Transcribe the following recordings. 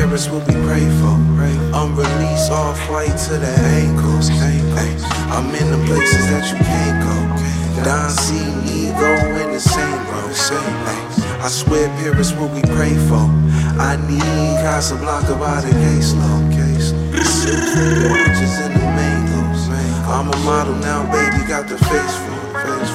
Paris, what we pray for. Unreleased, off white to the ankles. I'm in the places that you can't go. Don C, Ego in the same bro. I swear Paris, what we pray for. I need Casablanca by the caseload. Oranges in the mangoes. I'm a model now, baby, got the face for it.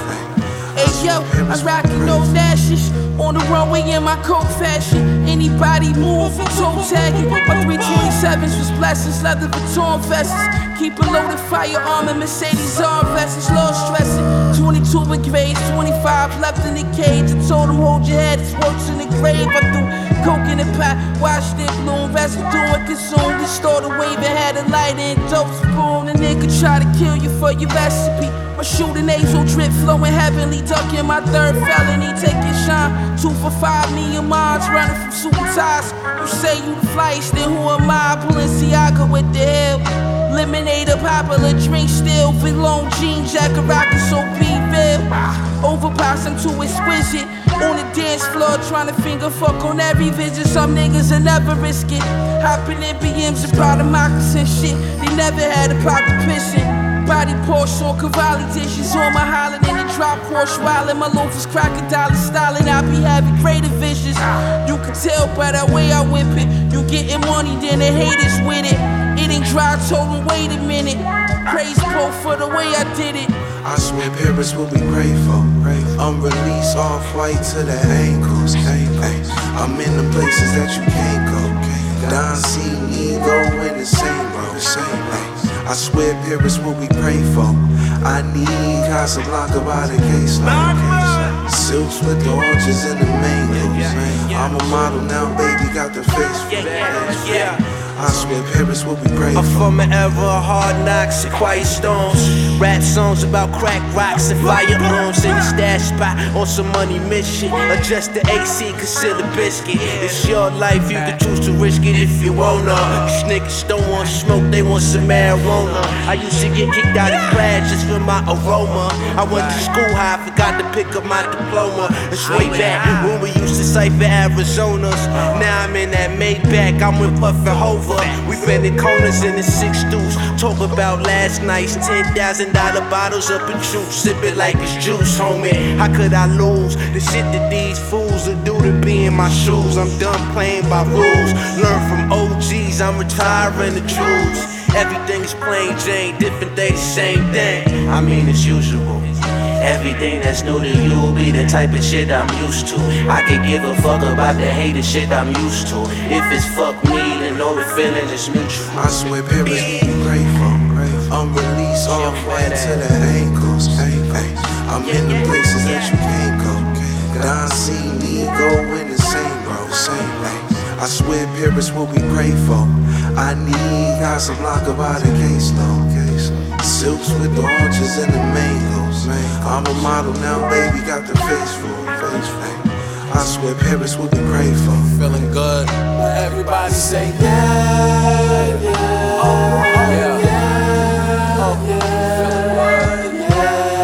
Hey yo, I'm rockin' no dashes. On the runway in my coat fashion. Anybody move, toe tagging. My 327s was blessings, leather Vuitton vests. Keep a loaded firearm and Mercedes arm vests, lost stressing. 22 in grades, 25 left in the cage. I told him hold your head, it's worse in the grave. I threw coke in the pot, watched it bloom, residue and consumed. The store the wave and had a light in dope spoon. A nigga try to kill you for your recipe. My shooting nasal drip flowing heavenly, ducking my third felony, taking shine. 2 for 5, me and mines running from super ties. You say you the flyest, then who am I? Balenciaga with the hell. Lemonade, a popular drink still. Big long jean jacket, rockin' so be-real. Overpass, I'm too exquisite. On the dance floor, trying to finger fuck on every visit. Some niggas will never risk it. Hopping in BMs and proud of moccasin shit. They never had a pocket pissing. Body Porsche on Cavalli dishes on my Holland in the drop Porsche wildin'. My loafers crocodile styling. I be having greater visions. You can tell by the way I whip it. You getting money, then the haters with it. It ain't dry, told them wait a minute. Praise Pope for the way I did it. I swear Paris, what we pray for. Unreleased, off white to the ankles. I'm in the places that you can't go. Don C, Ego in the same bro. I swear Paris, what we pray for. I need Casablanca by the caseload. Silks with the oranges and the mangoes. I'm a model now, baby, got the face for it. I swear Paris, what we pray for. I'm from an era of hard knocks and quiet storms. Rap songs about crack rocks and firearms. In the stash spot on some money mission. Adjust the AC, conceal the biscuit. It's your life, you can choose to risk it if you wanna. These niggas don't want smoke, they want some marijuana. I used to get kicked out of class just for my aroma. I went to school high, forgot to pick up my diploma. It's way back when we used to cipher Arizonas. Now I'm in that Maybach, I'm with Puff and Hova. We bending corners in the 6 deuce. Talk about last night's $10,000 bottles up in juice. Sip it like it's juice, homie. How could I lose the shit that these fools will do to be in my shoes? I'm done playing by rules. Learn from OGs, I'm retiring the jewels. Everything's plain Jane, different day, same thing. I mean, it's usual. Everything that's new to you will be the type of shit I'm used to. I can give a fuck about the hated shit I'm used to. If it's fuck me, then know the feeling is mutual. I swear Paris, what we pray for. Unreleased, off white to the ankles. I'm in the places that you can't go. Don C, Ego in the same bro. I swear Paris, what we pray for. I need Casablanca by the caseload. Silks with the oranges and the mangoes. I'm a model now, baby, got the face for it. I swear Paris, what we pray for. Feeling good. Everybody say yeah, yeah. Oh, yeah. Oh, yeah. Feeling good.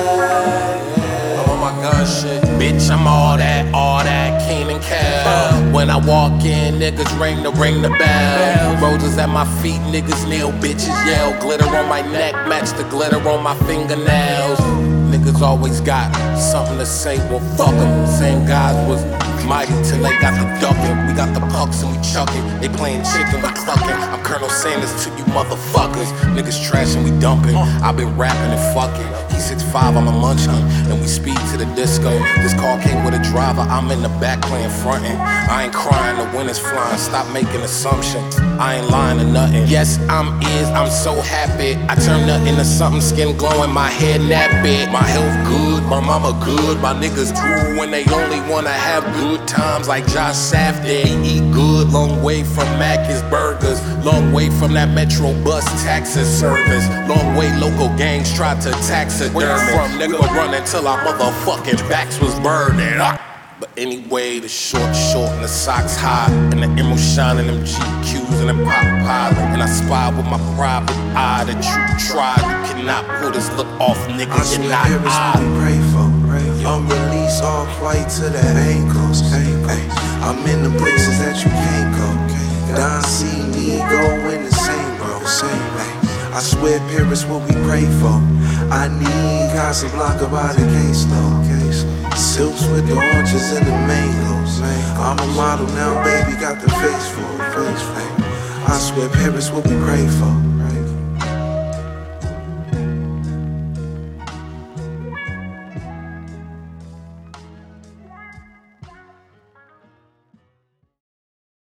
Yeah. I'm on my gun shit. Bitch, I'm all that, King and Cal. When I walk in, niggas ring the bell. Roses at my feet, niggas kneel, bitches yell. Glitter on my neck, match the glitter on my fingernails. Niggas always got something to say, well fuck them. Same guys was mighty till they got the ducking. We got the pucks and we chucking. They playing chicken, we clucking. I'm Colonel Sanders to you motherfuckers. Niggas trash and we dumping. I been rapping and fucking. He's 6'5", I'm a munchkin. And we speed to the disco. This car came with a driver, I'm in the back playing frontin'. I ain't crying, the wind is flying. Stop making assumptions. I ain't lying to nothing. Yes, I'm so happy. I turned nothing into something, skin glowing, my head nappy. My health good, my mama good. My niggas cool when they only wanna have good times like Josh Saft. They eat good, long way from Mac's Burgers. Long way from that Metro bus taxi service. Long way local gangs tried to taxidermy. Where from, nigga, running till our motherfucking backs was burning. But anyway, the short and the socks high, and the emerald shining, them GQs and them pop pies. And I spy with my private eye that you tried. You cannot pull this look off, nigga. I swear Paris, what we pray for. Unreleased, off white to the ankles. I'm in the places that you can't go. Don C, Nigo in the same, bro. Same, ay. I swear Paris what we pray for. I need Casablanca by the caseload. Silks with the oranges and the mangoes. I'm a model now, baby, got the face for it. I swear Paris what we pray for.